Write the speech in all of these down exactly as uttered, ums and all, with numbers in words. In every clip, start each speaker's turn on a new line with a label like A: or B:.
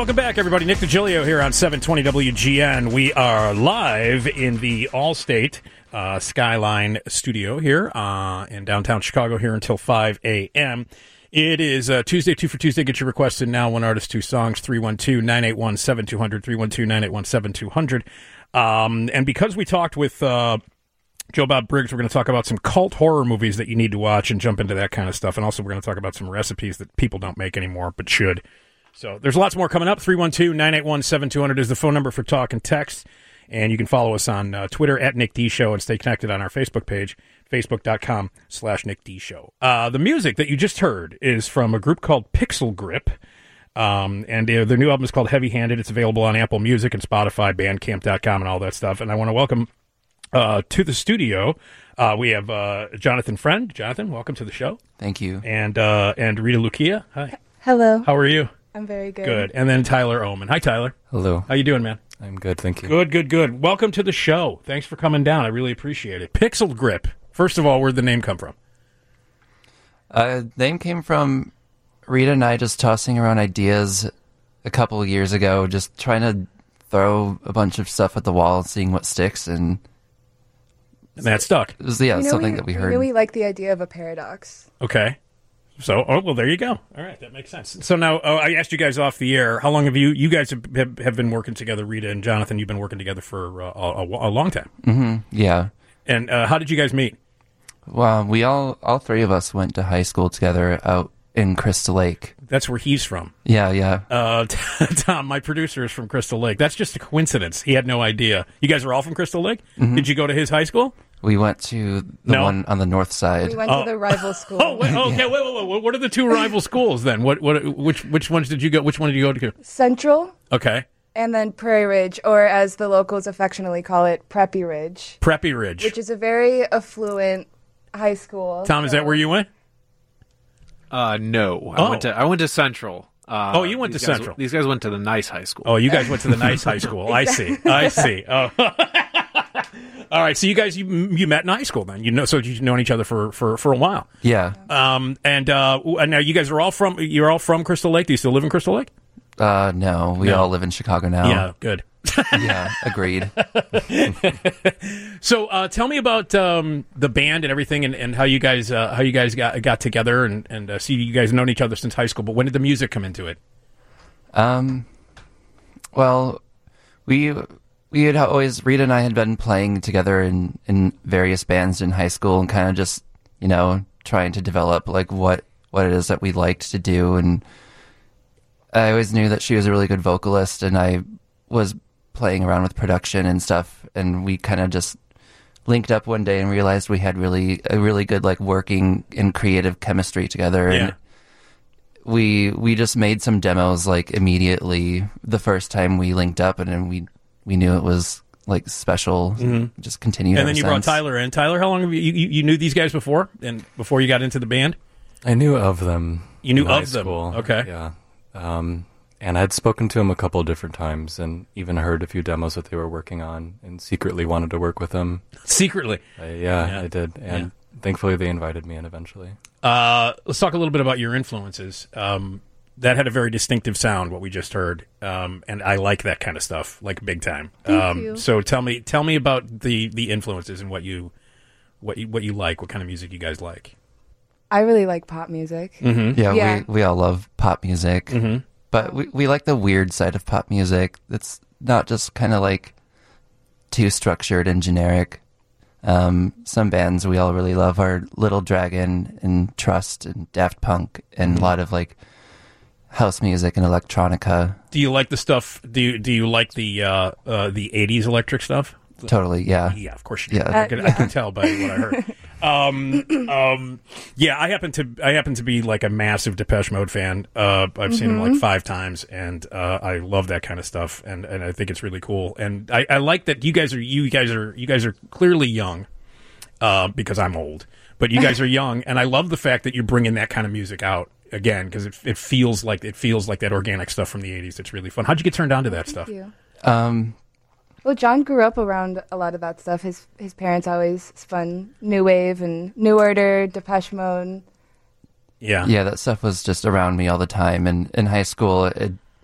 A: Welcome back, everybody. Nick DiGilio here on seven twenty W G N. We are live in the Allstate uh, Skyline studio here uh, in downtown Chicago here until five a.m. It is uh, Tuesday, two for Tuesday. Get your requests in now. One artist, two songs, three one two, nine eight one, seven two zero zero, three one two, nine eight one, seven two zero zero. Um, and because we talked with uh, Joe Bob Briggs, we're going to talk about some cult horror movies that you need to watch and jump into that kind of stuff. And also we're going to talk about some recipes that people don't make anymore but should. So there's lots more coming up. three one two, nine eight one, seven two zero zero is the phone number for talk and text. And you can follow us on uh, Twitter at Nick D Show and stay connected on our Facebook page, facebook.com slash Nick D Show. Uh, the music that you just heard is from a group called Pixel Grip. Um, and uh, their new album is called Heavy Handed. It's available on Apple Music and Spotify, bandcamp dot com, and all that stuff. And I want to welcome uh, to the studio, uh, we have uh, Jonathan Friend. Jonathan, welcome to the show.
B: Thank you.
A: And uh, and Rita Lucia. Hi.
C: Hello.
A: How are you?
C: I'm very good.
A: Good. And then Tyler Oman. Hi, Tyler.
D: Hello.
A: How you doing, man?
D: I'm good, thank you.
A: Good, good, good. Welcome to the show. Thanks for coming down. I really appreciate it. Pixel Grip. First of all, where'd the name come from?
B: Uh, the name came from Rita and I just tossing around ideas a couple of years ago, just trying to throw a bunch of stuff at the wall and seeing what sticks. And,
A: and that stuck.
B: It was, yeah,
C: you know,
B: something
C: we,
B: that we
C: we
B: heard.
C: Know we like the idea of a paradox.
A: Okay. So, oh, well, there you go. All right, that makes sense. So now, oh, I asked you guys off the air, how long have you, you guys have, have, have been working together, Rita and Jonathan, you've been working together for uh, a, a, a long time.
B: Mm-hmm. Yeah.
A: And uh, how did you guys meet?
B: Well, we all, all three of us went to high school together out in Crystal Lake.
A: That's where he's from.
B: Yeah, yeah.
A: Uh, Tom, my producer, is from Crystal Lake. That's just a coincidence. He had no idea. You guys are all from Crystal Lake?
B: Mm-hmm.
A: Did you go to his high school?
B: We went to the
A: No.
B: one on the north side.
C: We went
A: Oh.
C: to the rival school.
A: Oh, wait, okay, wait, wait, wait. What are the two rival schools then? What, what, which, which ones did you go? Which one did you go to?
C: Central
A: Okay,
C: and then Prairie Ridge, or as the locals affectionately call it, Preppy Ridge,
A: Preppy Ridge.
C: which is a very affluent high school.
A: Tom, is that
C: so-
A: where you went?
E: Uh, no, I
A: Oh.
E: went to I went to Central. Uh,
A: Oh, you went
E: these
A: to
E: guys-
A: Central.
E: These guys went to the nice high school.
A: Oh, you guys went to the nice high school. I see. I see. Oh. All right. So you guys, you you met in high school then. You know, so you've known each other for, for, for a while.
B: Yeah.
A: Um, and uh, and now you guys are all from you're all from Crystal Lake. Do you still live in Crystal Lake?
B: Uh, no, we
A: No.
B: all live in Chicago now.
A: Yeah. Good.
B: Yeah, agreed.
A: So uh, tell me about um, the band and everything, and, and how you guys uh, how you guys got got together, and and uh, see you guys have known each other since high school. But when did the music come into it?
B: Um, well, we we had always Rita and I had been playing together in in various bands in high school, and kind of just you know trying to develop like what what it is that we liked to do. And I always knew that she was a really good vocalist, and I was playing around with production and stuff, and we kind of just linked up one day and realized we had really a really good like working and creative chemistry together.
A: Yeah.
B: And we we just made some demos like immediately the first time we linked up, and then we we knew it was like special.
A: Mhm.
B: Just continued.
A: And
B: ever
A: then you brought
B: since.
A: Tyler in. Tyler, how long have you, you you knew these guys before, and before you got into the band?
D: I knew of them.
A: You knew
D: in high
A: of them.
D: school.
A: Okay.
D: Yeah. Um, and I'd spoken to them a couple of different times, and even heard a few demos that they were working on, and secretly wanted to work with them.
A: Secretly.
D: Uh, yeah,
A: Yeah.
D: I did, and thankfully they invited me in eventually.
A: Uh, let's talk a little bit about your influences. Um, that had a very distinctive sound, what we just heard, um, and I like that kind of stuff, like big time.
C: Thank
A: um,
C: you.
A: So tell me, tell me about the, the influences and what you, what you, what you like, what kind of music you guys like.
C: I really like pop music.
A: Mm-hmm.
B: Yeah,
C: Yeah.
B: we we all love pop music,
A: Mm-hmm.
B: but we we like the weird side of pop music. That's not just kind of like too structured and generic. Um, some bands we all really love are Little Dragon and Trust and Daft Punk, and a lot of like house music and electronica.
A: Do you like the stuff? Do you do you like the uh, uh, the eighties electric stuff?
B: Totally, yeah.
A: Yeah, of course you do.
B: Yeah.
A: I, can, I can tell by what I heard. um, um, yeah, I happen to I happen to be like a massive Depeche Mode fan. Uh, I've seen them like five times, and uh, I love that kind of stuff, and, and I think it's really cool. And I, I like that you guys are you guys are you guys are clearly young, uh, because I'm old, but you guys are young, and I love the fact that you're bringing that kind of music out again, because it it feels like it feels like that organic stuff from the eighties. It's really fun. How'd you get turned on to that stuff?
C: Thank you.
B: Um,
C: Well, John grew up around a lot of that stuff. His his parents always spun New Wave and New Order, Depeche Mode.
A: Yeah,
B: yeah, that stuff was just around me all the time. And in high school, it,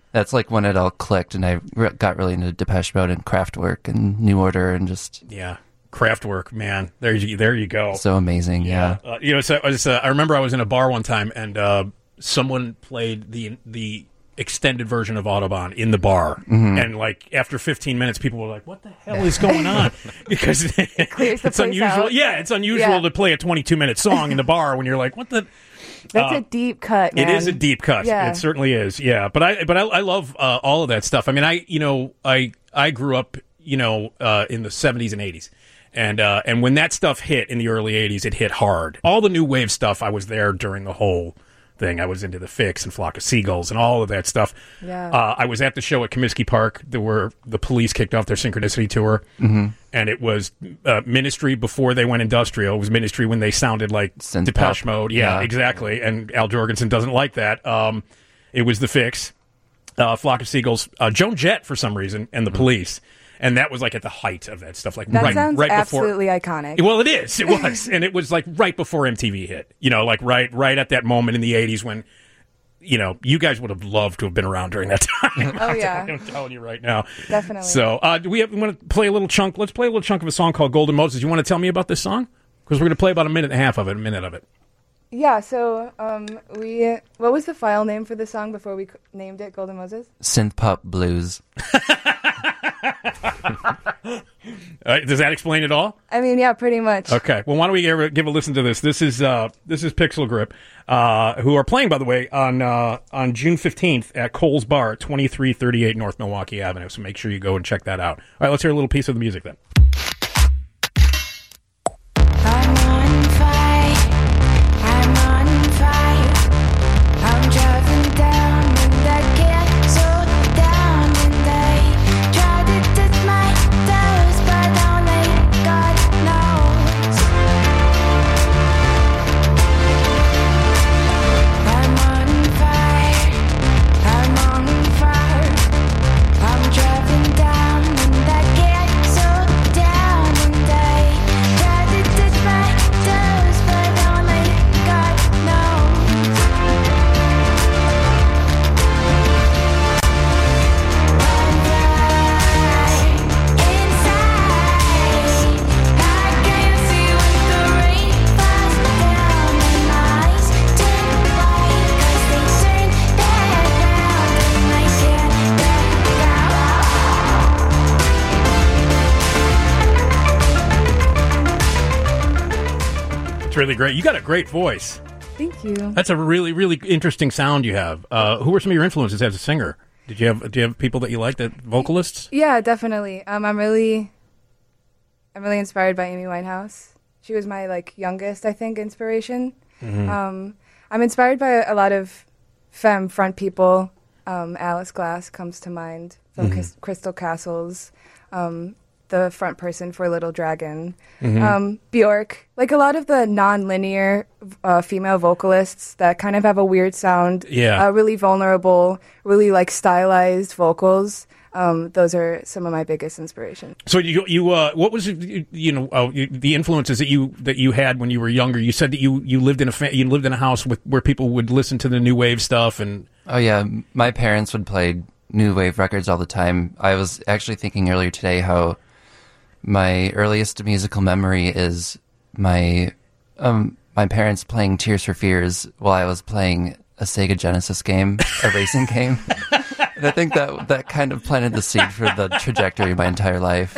B: That's like when it all clicked, and I re- got really into Depeche Mode and Kraftwerk and New Order, and just
A: Yeah. Kraftwerk, man. There you, there you go.
B: so amazing. Yeah.
A: Uh, you know, so I, was, uh, I remember I was in a bar one time, and uh, someone played the the extended version of Autobahn in the bar,
B: Mm-hmm.
A: and like after fifteen minutes, people were like, "What the hell is going on?" Because
C: clears the
A: it's
C: place
A: unusual.
C: out.
A: Yeah, it's unusual
C: Yeah.
A: to play a twenty-two minute song in the bar when you're like, "What the."
C: That's
A: Uh,
C: a deep cut, man.
A: It is a deep cut.
C: Yeah.
A: It certainly is. Yeah, but I but I, I love uh, all of that stuff. I mean, I you know I I grew up you know uh, in the seventies and eighties, and uh, and when that stuff hit in the early eighties, it hit hard. All the new wave stuff, I was there during the whole thing. I was into the Fix and Flock of Seagulls and all of that stuff.
C: Yeah.
A: Uh, I was at the show at Comiskey Park. There were the Police kicked off their Synchronicity tour,
B: Mm-hmm.
A: and it was uh, Ministry before they went industrial. It was Ministry when they sounded like
B: Synth
A: Depeche
B: pop.
A: Mode. Yeah,
B: Yeah.
A: exactly. And Al Jorgensen doesn't like that. Um, it was the Fix, uh, Flock of Seagulls, uh, Joan Jett for some reason, and the Police. And that was like at the height of that stuff. Like
C: That
A: right,
C: sounds
A: right
C: absolutely
A: before.
C: iconic.
A: Well, it is. It was, and it was like right before M T V hit. You know, like right, right at that moment in the eighties when, you know, you guys would have loved to have been around during that time.
C: Oh, yeah.
A: I'm telling you right now.
C: Definitely.
A: So, uh, do we, have, we want to play a little chunk? Let's play a little chunk of a song called Golden Moses. You want to tell me about this song? Because we're going to play about a minute and a half of it, a minute of it.
C: Yeah, so um, we. What was the file name for the song before we c- named it Golden Moses?
B: Synth pop blues.
A: Uh, does that explain it all?
C: I mean, yeah, pretty much.
A: Okay. Well, why don't we give a, give a listen to this? This is uh, this is Pixel Grip, uh, who are playing, by the way, on uh, on June fifteenth at Cole's Bar, twenty-three thirty-eight North Milwaukee Avenue. So make sure you go and check that out. All right, let's hear a little piece of the music then.
F: I'm on fire, I'm on fire. I'm driving down and I get so down and I try to touch my toes, but only God knows. I'm on fire, I'm on fire. I'm driving down and I get so down and I try to touch my toes, but only God knows. I'm right inside. I can see when the rain falls down and my eyes turn white 'cause they turn back round and I can't back down.
A: It's really great. You got a great voice.
C: Thank you.
A: That's a really, really interesting sound you have. Uh, who were some of your influences as a singer? Did you have Do you have people that you liked, that vocalists?
C: Yeah, definitely. Um, I'm really, I'm really inspired by Amy Winehouse. She was my like youngest, I think, inspiration. Um, I'm inspired by a lot of femme front people. Um, Alice Glass comes to mind from Crys- Crystal Castles. Um, the front person for Little Dragon. Um, Bjork. Like a lot of the non-linear uh, female vocalists that kind of have a weird sound.
A: Yeah.
C: Uh, really vulnerable, really like stylized vocals. Um, those are some of my biggest inspirations.
A: So you you uh, what was you, you know uh, you, the influences that you that you had when you were younger? You said that you, you lived in a fa- you lived in a house with where people would listen to the new wave stuff and
B: Oh yeah, m- my parents would play new wave records all the time. I was actually thinking earlier today how my earliest musical memory is my um my parents playing Tears for Fears while I was playing a Sega Genesis game, a racing game. And I think that that kind of planted the seed for the trajectory of my entire life.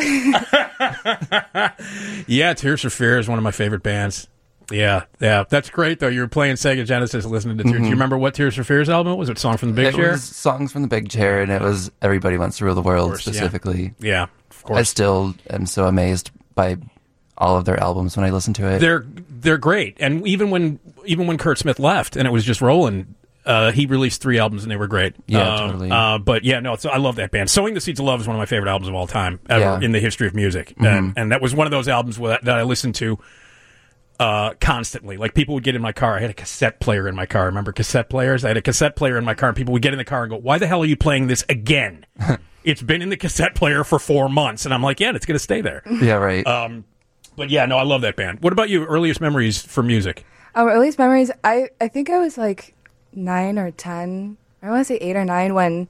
A: yeah, Tears for Fears is one of my favorite bands. Yeah, yeah, that's great though. You were playing Sega Genesis, listening to Tears. Do you remember what Tears for Fears album was? It Song from the Big
B: It
A: Chair?
B: was songs from the Big Chair, and it was Everybody Wants to Rule the World
A: course, yeah.
B: specifically.
A: Yeah, of course.
B: I still am so amazed by all of their albums when I listen to it.
A: They're they're great, and even when even when Kurt Smith left and it was just rolling, uh, he released three albums and they were great.
B: Yeah,
A: uh,
B: totally.
A: Uh, but yeah, no, it's, I love that band. Sowing the Seeds of Love is one of my favorite albums of all time ever
B: Yeah.
A: in the history of music,
B: Mm-hmm.
A: and, and that was one of those albums that, that I listened to uh, constantly. Like people would get in my car. I had a cassette player in my car. Remember cassette players? I had a cassette player in my car, and people would get in the car and go, "Why the hell are you playing this again?" It's been in the cassette player for four months, and I'm like, "Yeah, it's going to stay there."
B: Yeah, right.
A: Um, but yeah, no, I love that band. What about you? Earliest memories for music?
C: Um, earliest memories, I, I think I was like nine or ten. I want to say eight or nine when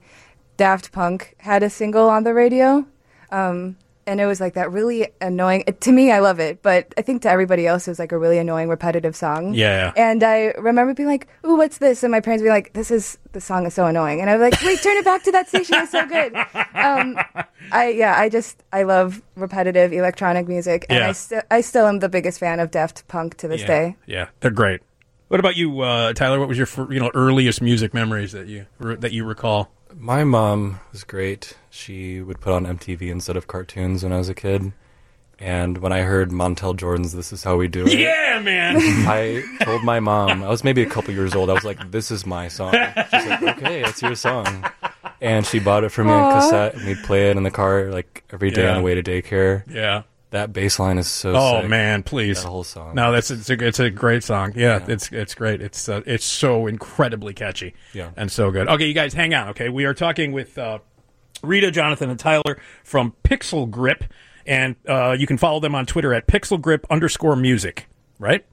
C: Daft Punk had a single on the radio. Um, and it was like that really annoying. To me, I love it, but I think to everybody else, it was like a really annoying, repetitive song.
A: Yeah.
C: And I remember being like, "Ooh, what's this?" And my parents would be like, "This is the song is so annoying." And I was like, "Wait, turn it back to that station. It's so good." Um, I yeah, I just I love repetitive electronic music, and
A: Yeah.
C: I still I still am the biggest fan of Daft Punk to this
A: Yeah.
C: day.
A: Yeah, they're great. What about you, uh, Tyler? What was your fir- you know earliest music memories that you that you recall?
D: My mom was great. She would put on M T V instead of cartoons when I was a kid. And when I heard Montel Jordan's This Is How We Do It,
A: Yeah, man.
D: I told my mom, I was maybe a couple years old, I was like, this is my song. She's like, okay, it's your song. And she bought it for me on cassette, and we'd play it in the car like every day
A: Yeah.
D: on the way to daycare.
A: Yeah.
D: That bass line is so
A: Oh
D: sick.
A: man, please.
D: That whole song.
A: No, that's it's a, it's a great song. Yeah, it's it's great. It's uh, it's so incredibly catchy.
D: Yeah.
A: and so good. Okay, you guys, hang on. Okay, we are talking with uh, Rita, Jonathan, and Tyler from Pixel Grip, and uh, you can follow them on Twitter at Pixel Grip underscore music. Right?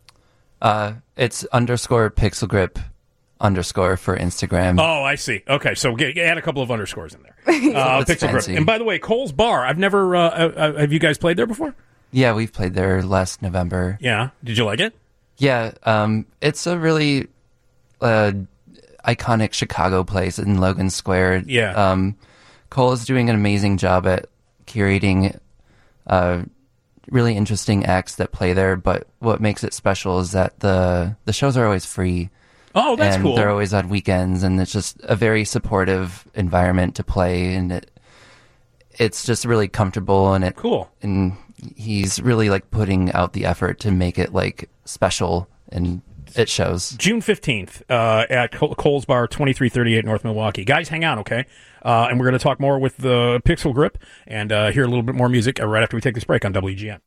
B: Uh, it's underscore pixel grip underscore for Instagram.
A: Oh, I see. Okay, so get, add a couple of underscores in there. Uh,
B: That's
A: Pixel Grip.
B: fancy.
A: And by the way, Cole's Bar. I've never. Uh, uh, have you guys played there before?
B: Yeah, we've played there last November.
A: Yeah. Did you like it?
B: Yeah, um, it's a really uh, iconic Chicago place in Logan Square.
A: Yeah.
B: Um, Cole is doing an amazing job at curating uh, really interesting acts that play there, but what makes it special is that the the shows are always free.
A: Oh, that's
B: and
A: cool.
B: they're always on weekends, and it's just a very supportive environment to play, and it it's just really comfortable, and it
A: Cool.
B: and he's really like putting out the effort to make it like special, and it shows.
A: June fifteenth uh, at Col- Cole's Bar, twenty-three thirty-eight North Milwaukee. Guys, hang on, okay? Uh, and we're going to talk more with the Pixel Grip and uh, hear a little bit more music uh, right after we take this break on W G N.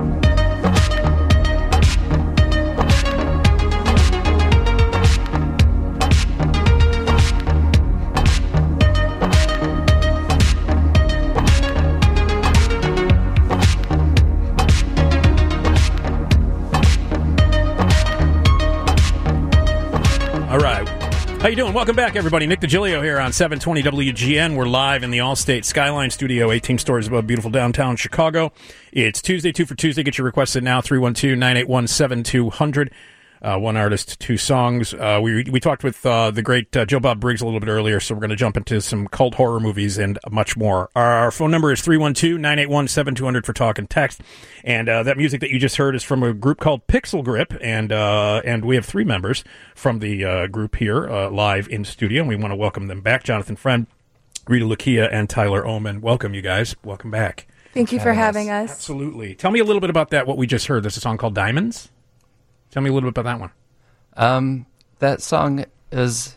A: All right. How you doing? Welcome back, everybody. Nick DiGilio here on seven twenty W G N. We're live in the Allstate Skyline Studio, eighteen stories above beautiful downtown Chicago. It's Tuesday, two for Tuesday. Get your requests in now, three one two, nine eight one, seven two zero zero. Uh, one artist, two songs. Uh, we we talked with uh, the great uh, Joe Bob Briggs a little bit earlier, so we're going to jump into some cult horror movies and much more. Our phone number is three one two, nine eight one, seven two zero zero for talk and text. And uh, that music that you just heard is from a group called Pixel Grip, and uh, and we have three members from the uh, group here uh, live in studio, and we want to welcome them back. Jonathan Friend, Rita Lucia, and Tyler Oman. Welcome, you guys. Welcome back.
C: Thank you for having us.
A: Absolutely. Tell me a little bit about that, what we just heard. There's a song called Diamonds. Tell me a little bit about that one.
B: Um, that song is,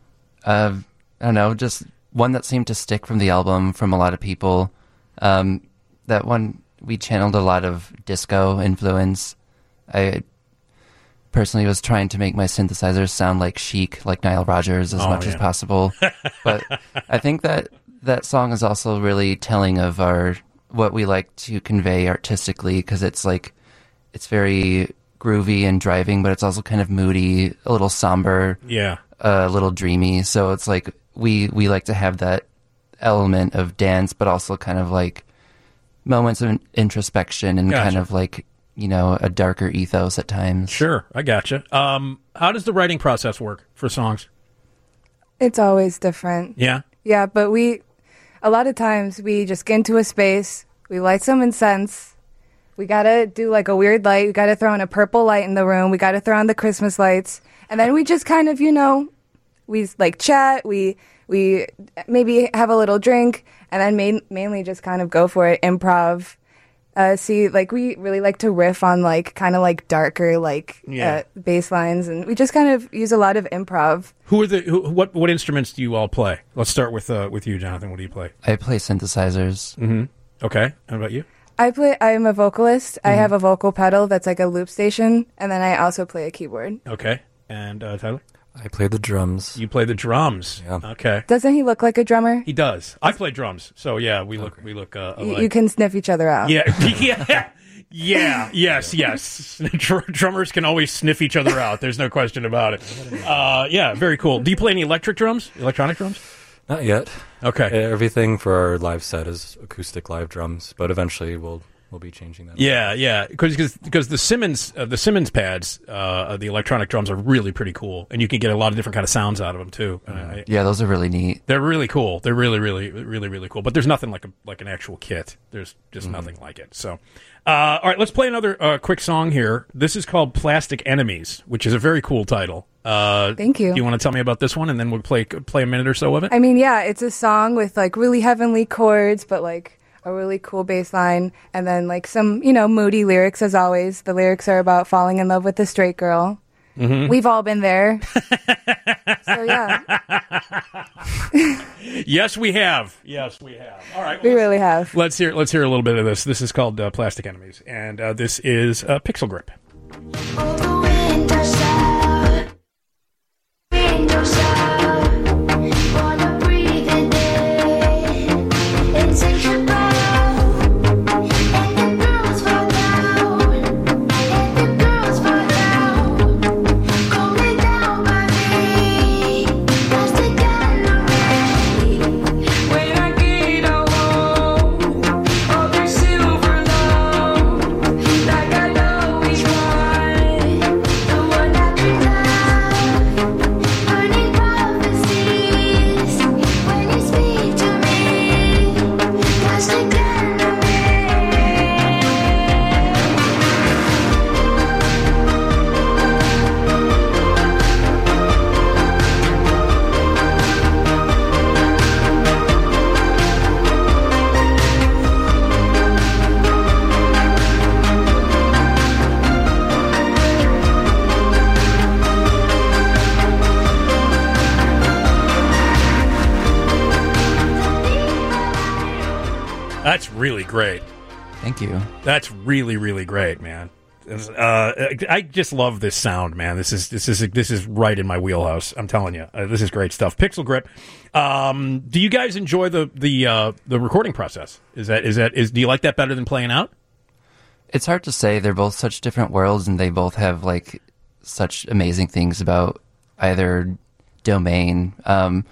B: uh, I don't know, just one that seemed to stick from the album from a lot of people. Um, that one, we channeled a lot of disco influence. I personally was trying to make my synthesizers sound like Chic, like Nile Rodgers, as
A: Oh,
B: much
A: yeah.
B: as possible. But I think that that song is also really telling of our what we like to convey artistically, because it's like, it's very groovy and driving, but it's also kind of moody, a little somber,
A: Yeah.
B: a little dreamy. So it's like we we like to have that element of dance, but also kind of like moments of introspection and
A: Gotcha.
B: kind of like, you know, a darker ethos at times.
A: Sure, I gotcha. Um, how does the writing process work for songs?
C: It's always different.
A: Yeah.
C: Yeah, but we, a lot of times we just get into a space, we light some incense, we gotta do like a weird light, we gotta throw in a purple light in the room, we gotta throw on the Christmas lights, and then we just kind of, you know, we like chat, we we maybe have a little drink, and then main, mainly just kind of go for it, improv. Uh, see, like we really like to riff on like kind of like darker like
A: Yeah.
C: uh, bass lines, and we just kind of use a lot of improv.
A: Who are the who, what what instruments do you all play? Let's start with uh, with you, Jonathan. What do you play?
B: I play synthesizers.
A: Mm-hmm. Okay. How about you?
C: I play. I'm a vocalist.
A: Mm-hmm.
C: I have a vocal pedal that's like a loop station, and then I also play a keyboard.
A: Okay. And uh, Tyler,
D: I play the drums.
A: you play the drums.
D: Yeah.
A: Okay.
C: Doesn't he look like a drummer?
A: He does. I play drums, so yeah, we look we look uh,
C: Y-
A: alike.
C: you can sniff each other out.
A: Yeah, yeah, yeah, yes, yes. Dr- drummers can always sniff each other out. There's no question about it. Uh, yeah, very cool. Do you play any electric drums? Electronic drums?
D: Not yet.
A: Okay.
D: Everything for our live set is acoustic live drums, but eventually we'll we'll be changing that.
A: Yeah, yeah, because because the Simmons uh, the Simmons pads, uh, the electronic drums are really pretty cool, and you can get a lot of different kind of sounds out of them too. Uh, I-
B: Yeah, those are really neat.
A: They're really cool. They're really, really, really, really cool. But there's nothing like a like an actual kit. There's just nothing like it. So, uh, all right, let's play another uh, quick song here. This is called "Plastic Enemies," which is a very cool title. Uh,
C: Thank you.
A: Do you want to tell me about this one, and then we'll play play a minute or so of it?
C: I mean, yeah, it's a song with like really heavenly chords, but like a really cool bass line, and then like some, you know, moody lyrics as always. The lyrics are about falling in love with a straight girl. Mm-hmm. We've all been there. So yeah,
A: Yes, we have. Yes, we have. All right,
C: we
A: well,
C: really have.
A: let's hear let's hear a little bit of this. This is called uh, "Plastic Enemies," and uh, this is uh, Pixel Grip.
F: All the windows out, windows out. Wanna breathe it in, insatiable. And the girls fall down, and the girls fall down. Going down by me, plastic enemy. When I get home, all their silver love, like I know which one, the one that you love. Burning prophecies when you speak to me, plastic enemy.
A: That's really great.
B: Thank you.
A: That's really, really great, man. Uh, I just love this sound, man. This is this is this is right in my wheelhouse. I'm telling you, uh, this is great stuff. Pixel Grip. Um, do you guys enjoy the the uh, the recording process? Is that is that is do you like that better than playing out?
B: It's hard to say. They're both such different worlds, and they both have like such amazing things about either domain. Um,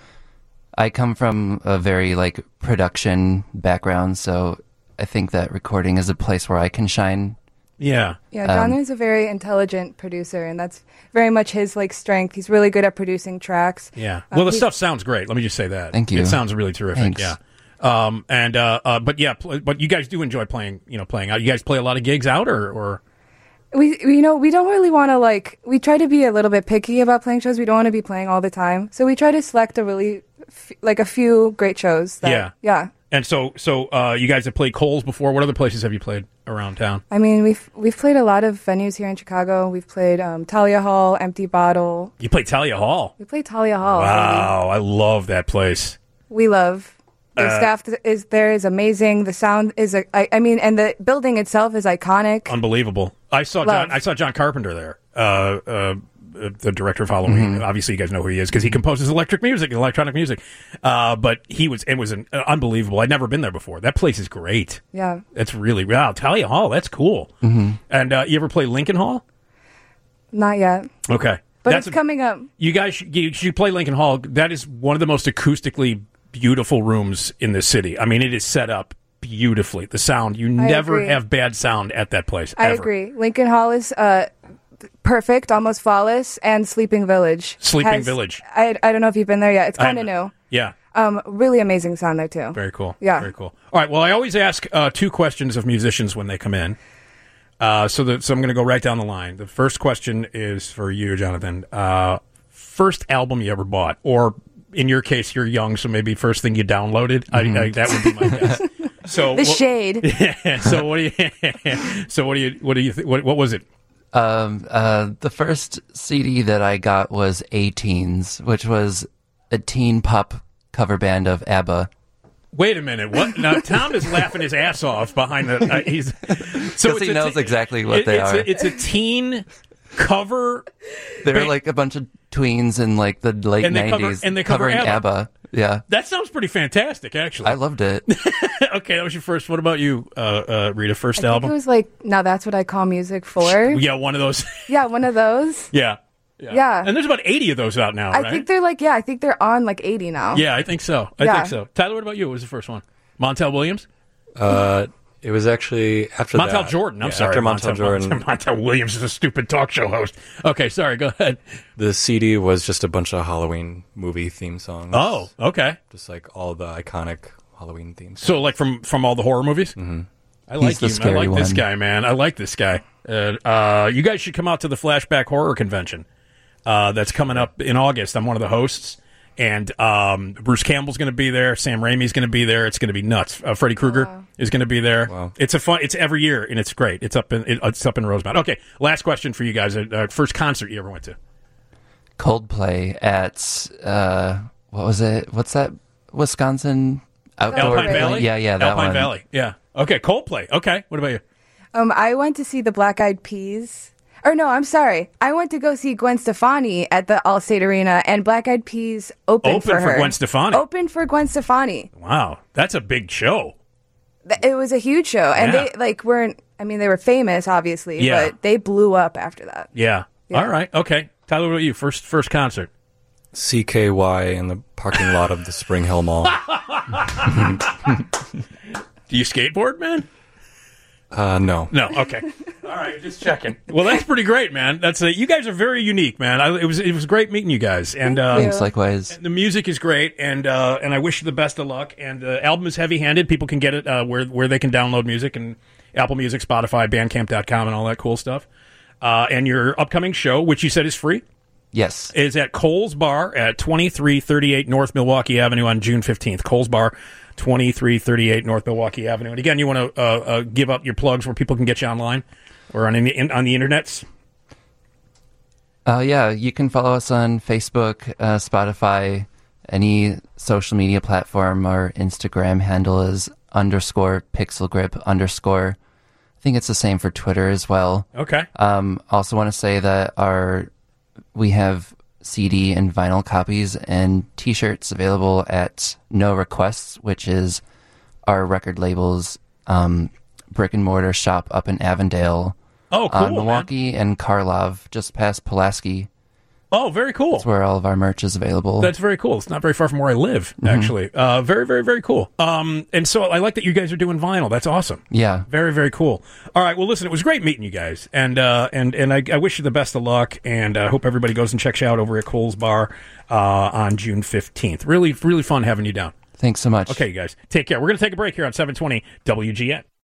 B: I come from a very like production background, so I think that recording is a place where I can shine.
A: Yeah.
C: Yeah, John is a very intelligent producer, and that's very much his like strength. He's really good at producing tracks.
A: Yeah.
C: Uh,
A: Well, the
C: he-
A: stuff sounds great. Let me just say that.
B: Thank you.
A: It sounds really terrific.
B: Thanks.
A: Yeah. Um, and uh, uh, but yeah, pl- but you guys do enjoy playing. You know, playing out. You guys play a lot of gigs out, or or
C: We, we- you know, we don't really want to like. We try to be a little bit picky about playing shows. We don't want to be playing all the time, so we try to select a really, f- like a few great shows. That,
A: Yeah.
C: yeah.
A: and so so uh, you guys have played Coles before. What other places have you played around town?
C: I mean, we've we've played a lot of venues here in Chicago. We've played um, Talia Hall, Empty Bottle.
A: You played Talia Hall.
C: We played Talia Hall. baby.
A: Wow, I love that place.
C: We love. The
A: Uh,
C: staff th- is there is amazing. The sound is, a, I, I mean, and the building itself is iconic.
A: Unbelievable. I saw
C: Love.
A: John. I saw John Carpenter there. Uh, uh, the director of Halloween. Obviously, you guys know who he is because he composes electric music, electronic music. Uh, but he was. It was an, uh, unbelievable. I'd never been there before. That place is great.
C: Yeah.
A: It's really wow. Talia Hall. That's cool. Mm-hmm. And uh, you ever play Lincoln Hall?
C: Not yet,
A: Okay,
C: but
A: that's
C: it's
A: a-
C: coming up.
A: You guys, should, you should play Lincoln Hall. That is one of the most acoustically beautiful rooms in the city. I mean, it is set up beautifully. The sound, you never
C: agree.
A: have bad sound at that place.
C: I
A: ever.
C: agree. Lincoln Hall is uh, perfect, almost flawless, and Sleeping Village.
A: Sleeping
C: has-
A: Village.
C: I, I don't know if you've been there yet. It's
A: I
C: kind of
A: haven't.
C: new.
A: Yeah,
C: Um, really amazing sound there too.
A: very cool.
C: Yeah.
A: very cool. All right. Well, I always ask uh, two questions of musicians when they come in. Uh, so that so I'm going to go right down the line. The first question is for you, Jonathan. Uh, first album you ever bought, or in your case, you're young, so maybe first thing you downloaded. I, I, that would be my guess. So
C: The
A: what-
C: shade.
A: so what do you? so what do you? What do you? Th- what, what was it?
B: Um, uh, the first C D that I got was A-Teens, which was a teen pop cover band of ABBA.
A: Wait a minute. What? Now Tom is laughing his ass off behind the. Uh, he's so
B: Because he
A: it's a
B: knows
A: te-
B: exactly what
A: it-
B: they
A: it's
B: are.
A: A, it's a teen cover,
B: They were
A: Ba-
B: like a bunch of tweens in like the late
A: And they cover-
B: nineties
A: and they cover
B: covering
A: ABBA.
B: ABBA. Yeah,
A: that sounds pretty fantastic, actually.
B: I loved it.
A: Okay, that was your first. What about you, uh, uh, Rita? First
C: I think
A: album?
C: it was like, now that's what I call music for.
A: Yeah, one of those.
C: Yeah, one of those.
A: Yeah.
C: Yeah.
A: And there's about eighty of those out now,
C: I
A: right?
C: think they're like, yeah, I think they're on like eighty now.
A: Yeah, I think so. I
C: Yeah.
A: think so. Tyler, what about you? What was the first one? Montel Williams?
D: Uh, it was actually after
A: Montel
D: that.
A: Jordan. I'm
D: Yeah,
A: sorry.
D: After Montel, Jordan,
A: Montel Williams is a stupid talk show host. Okay, sorry. Go ahead.
D: the C D was just a bunch of Halloween movie theme songs.
A: Oh, okay.
D: Just like all the iconic Halloween themes.
A: So, like from from all the horror movies. Mm-hmm. I like
B: the
A: you. I
B: scary
A: like this
B: one.
A: guy, man. I like this guy. Uh, uh, you guys should come out to the Flashback Horror Convention. Uh, that's coming up in August. I'm one of the hosts, and um, Bruce Campbell's going to be there. Sam Raimi's going to be there. It's going to be nuts. Uh, Freddy Krueger
C: Wow.
A: is going to be there.
D: Wow.
A: It's a fun. It's every year, and it's great. It's up in it, it's up in Rosemount. Okay, last question for you guys. Uh, first concert you ever went to?
B: Coldplay at uh, what was it? What's that? Wisconsin outdoor.
A: Alpine Valley.
B: Yeah, yeah, that
A: Alpine
B: one.
A: Valley. Yeah. Okay, Coldplay. Okay, what about you?
C: Um, I went to see the Black Eyed Peas. Or no, I'm sorry. I went to go see Gwen Stefani at the Allstate Arena, and Black Eyed Peas opened
A: Open
C: for
A: for
C: her.
A: Gwen Stefani.
C: Opened for Gwen Stefani.
A: Wow, that's a big show.
C: Th- It was a huge show, and
A: Yeah.
C: they like weren't. I mean, they were famous, obviously,
A: Yeah.
C: but they blew up after that.
A: Yeah.
C: Yeah.
A: All right. Okay. Tyler, what about you? First first concert.
D: C K Y in the parking lot of the Spring Hill Mall.
A: Do you skateboard, man?
D: Uh, no.
A: No. Okay. All right. Just checking. Well, that's pretty great, man. That's a, you guys are very unique, man. I, it was it was great meeting you guys, and uh,
C: Thank
B: Thanks, likewise.
A: the music is great, and uh, and I wish you the best of luck. And the album is heavy handed. People can get it uh, where where they can download music and Apple Music, Spotify, Bandcamp dot com, and all that cool stuff. Uh, and your upcoming show, which you said is free,
B: Yes.
A: is at Cole's Bar at twenty-three thirty-eight North Milwaukee Avenue on June fifteenth. Cole's Bar, twenty-three thirty-eight North Milwaukee Avenue. And again, you want to uh, uh, give up your plugs where people can get you online or on the, in, on the internets?
B: Uh, yeah, you can follow us on Facebook, uh, Spotify, any social media platform. Our Instagram handle is underscore pixel grip underscore. I think it's the same for Twitter as well.
A: Okay.
B: Um, also want to say that our we have C D and vinyl copies and T-shirts available at No Requests, which is our record label's um, brick and mortar shop up in Avondale,
A: Oh, cool.
B: uh,
A: man.
B: Milwaukee and Karlov, just past Pulaski.
A: Oh, very cool.
B: That's where all of our merch is available.
A: That's very cool. It's not very far from where I live, actually. Uh, very, very, very cool. Um, and so I like that you guys are doing vinyl. That's awesome.
B: yeah.
A: Very, very cool. All right. Well, listen, it was great meeting you guys, and uh, and and I, I wish you the best of luck, and I uh, hope everybody goes and checks you out over at Cole's Bar uh, on June fifteenth. Really, really fun having you down.
B: Thanks so much.
A: Okay, you guys, take care. We're going to take a break here on seven twenty W G N.